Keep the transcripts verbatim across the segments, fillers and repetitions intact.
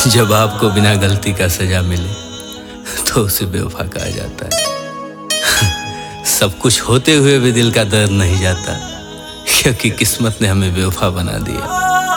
जब आपको बिना गलती का सजा मिले तो उसे बेवफा कहा जाता है। सब कुछ होते हुए भी दिल का दर्द नहीं जाता, क्योंकि किस्मत ने हमें बेवफा बना दिया।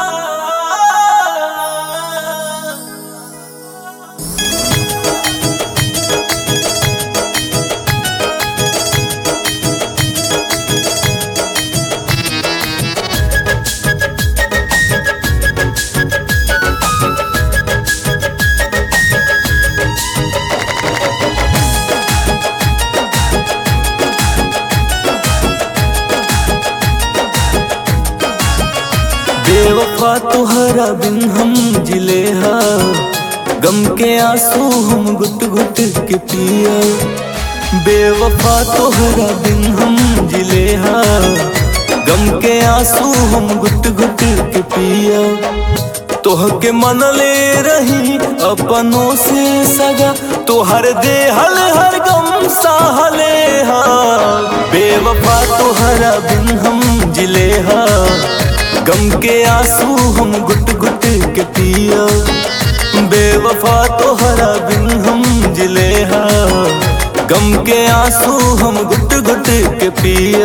बेवफा तुहरा बिन हम जिले हा, गम के आंसू हम घुट घुट के पिया। बेवफा तुहरा बिन हम जिले हा, गम के आंसू हम घुट घुट के पिया। तोह के मनले रही अपनों से सगा, तोहर देहल हर गम सहले हा। बेवफा तुहरा बिन हम जिले हा, गम के आंसू हम घुट घुट के पिया। बेवफा तोहरा बिन हम जिले हा, गम के आंसू हम घुट घुट के पिया।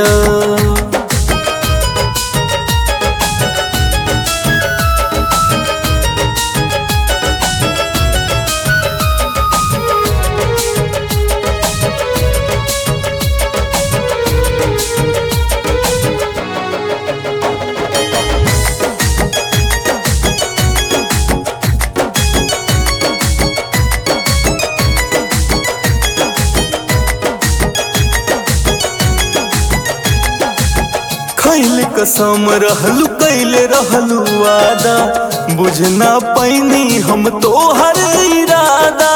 खैल कसम रहलू कैले रहलू वादा, बुझना पैनी हम तो हर इरादा।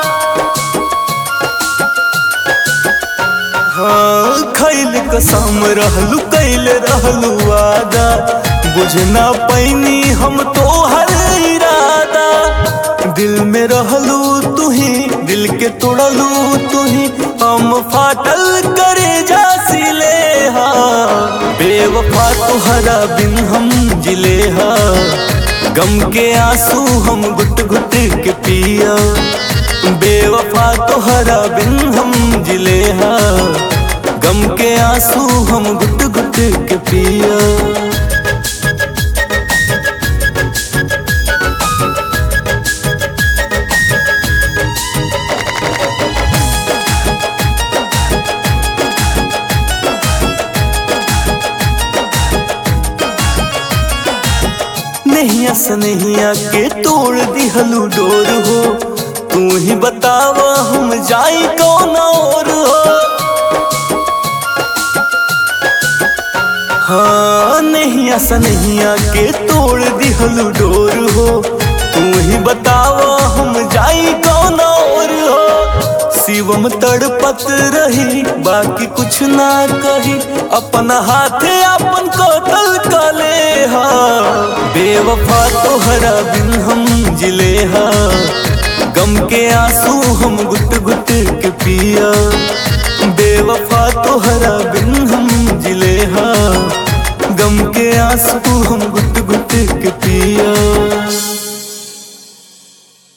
हाँ खैल कसम रहलू कैले रहलू वादा, बुझना पैनी हम तो हर इरादा। दिल में रहलू तुही, दिल के तोड़लू तुही, हम फाटल करे जा सिले हा। बेवफा तुहरा बिन हम जिले हा, गम के आंसू हम घुट घुट के पिया। बेवफा तुहरा बिन हम जिले हा, गम के आंसू हम घुट घुट के पिया। नैया सनैया के तोड़ दिहलू डोर हो, तू ही बतावा हम जाई कौन और हो। हाँ नैया सनैया के तोड़ दिहलू डोर हो, तू ही बतावा हम जाई कौन और हो। शिवम तड़पत रही बाकी कुछ ना कही, अपना हाथे अपन कतल कले हा। बेवफा तोहरा बिन हम जिले हा, गम के आंसू हम घुट घुट के पिया। बेवफा तोहरा बिन हम जिले हा, गम के आंसू हम घुट घुट के पिया।